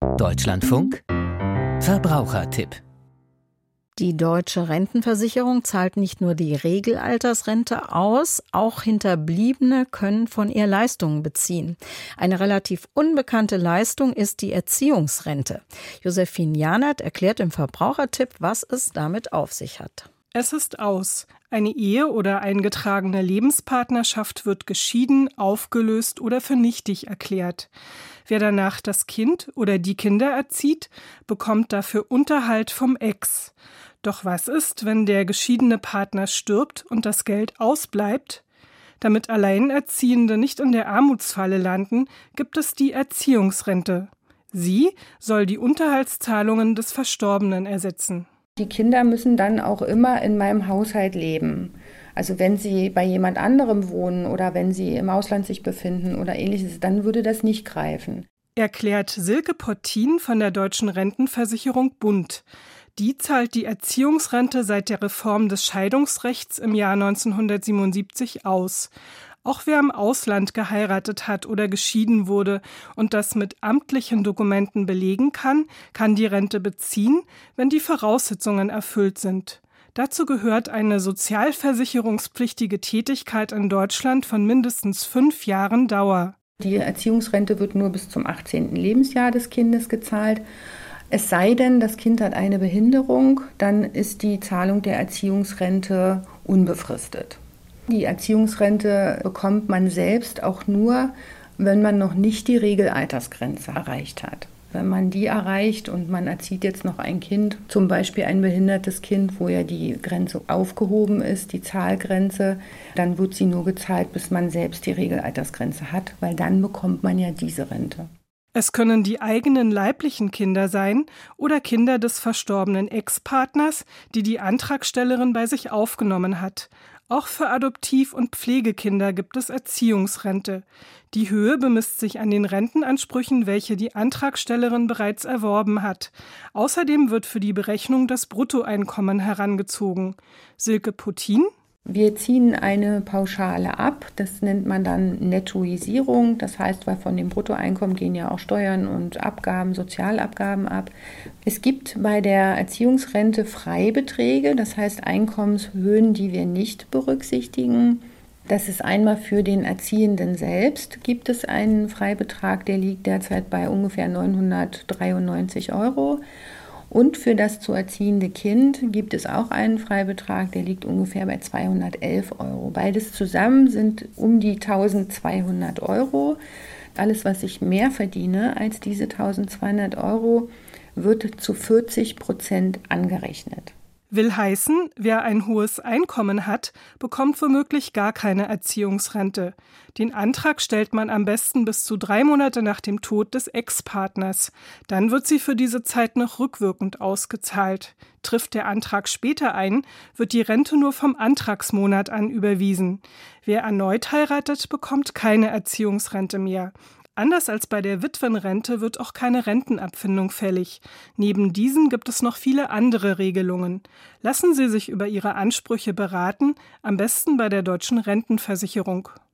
Deutschlandfunk Verbrauchertipp. Die Deutsche Rentenversicherung zahlt nicht nur die Regelaltersrente aus, auch Hinterbliebene können von ihr Leistungen beziehen. Eine relativ unbekannte Leistung ist die Erziehungsrente. Josephine Janert erklärt im Verbrauchertipp, was es damit auf sich hat. Es ist aus. Eine Ehe oder eingetragene Lebenspartnerschaft wird geschieden, aufgelöst oder für nichtig erklärt. Wer danach das Kind oder die Kinder erzieht, bekommt dafür Unterhalt vom Ex. Doch was ist, wenn der geschiedene Partner stirbt und das Geld ausbleibt? Damit Alleinerziehende nicht in der Armutsfalle landen, gibt es die Erziehungsrente. Sie soll die Unterhaltszahlungen des Verstorbenen ersetzen. Die Kinder müssen dann auch immer in meinem Haushalt leben. Also wenn sie bei jemand anderem wohnen oder wenn sie im Ausland sich befinden oder ähnliches, dann würde das nicht greifen. Erklärt Silke Pottin von der Deutschen Rentenversicherung Bund. Die zahlt die Erziehungsrente seit der Reform des Scheidungsrechts im Jahr 1977 aus. Auch wer im Ausland geheiratet hat oder geschieden wurde und das mit amtlichen Dokumenten belegen kann, kann die Rente beziehen, wenn die Voraussetzungen erfüllt sind. Dazu gehört eine sozialversicherungspflichtige Tätigkeit in Deutschland von mindestens 5 Jahren Dauer. Die Erziehungsrente wird nur bis zum 18. Lebensjahr des Kindes gezahlt. Es sei denn, das Kind hat eine Behinderung, dann ist die Zahlung der Erziehungsrente unbefristet. Die Erziehungsrente bekommt man selbst auch nur, wenn man noch nicht die Regelaltersgrenze erreicht hat. Wenn man die erreicht und man erzieht jetzt noch ein Kind, zum Beispiel ein behindertes Kind, wo ja die Grenze aufgehoben ist, die Zahlgrenze, dann wird sie nur gezahlt, bis man selbst die Regelaltersgrenze hat, weil dann bekommt man ja diese Rente. Es können die eigenen leiblichen Kinder sein oder Kinder des verstorbenen Ex-Partners, die die Antragstellerin bei sich aufgenommen hat. Auch für Adoptiv- und Pflegekinder gibt es Erziehungsrente. Die Höhe bemisst sich an den Rentenansprüchen, welche die Antragstellerin bereits erworben hat. Außerdem wird für die Berechnung das Bruttoeinkommen herangezogen. Silke Pottin: Wir ziehen eine Pauschale ab, das nennt man dann Nettoisierung. Das heißt, weil von dem Bruttoeinkommen gehen ja auch Steuern und Abgaben, Sozialabgaben ab. Es gibt bei der Erziehungsrente Freibeträge, das heißt Einkommenshöhen, die wir nicht berücksichtigen. Das ist einmal für den Erziehenden selbst, gibt es einen Freibetrag, der liegt derzeit bei ungefähr 993 €. Und für das zu erziehende Kind gibt es auch einen Freibetrag, der liegt ungefähr bei 211 €. Beides zusammen sind um die 1.200 €. Alles, was ich mehr verdiene als diese 1.200 €, wird zu 40% angerechnet. Will heißen, wer ein hohes Einkommen hat, bekommt womöglich gar keine Erziehungsrente. Den Antrag stellt man am besten bis zu 3 Monate nach dem Tod des Ex-Partners. Dann wird sie für diese Zeit noch rückwirkend ausgezahlt. Trifft der Antrag später ein, wird die Rente nur vom Antragsmonat an überwiesen. Wer erneut heiratet, bekommt keine Erziehungsrente mehr. Anders als bei der Witwenrente wird auch keine Rentenabfindung fällig. Neben diesen gibt es noch viele andere Regelungen. Lassen Sie sich über Ihre Ansprüche beraten, am besten bei der Deutschen Rentenversicherung.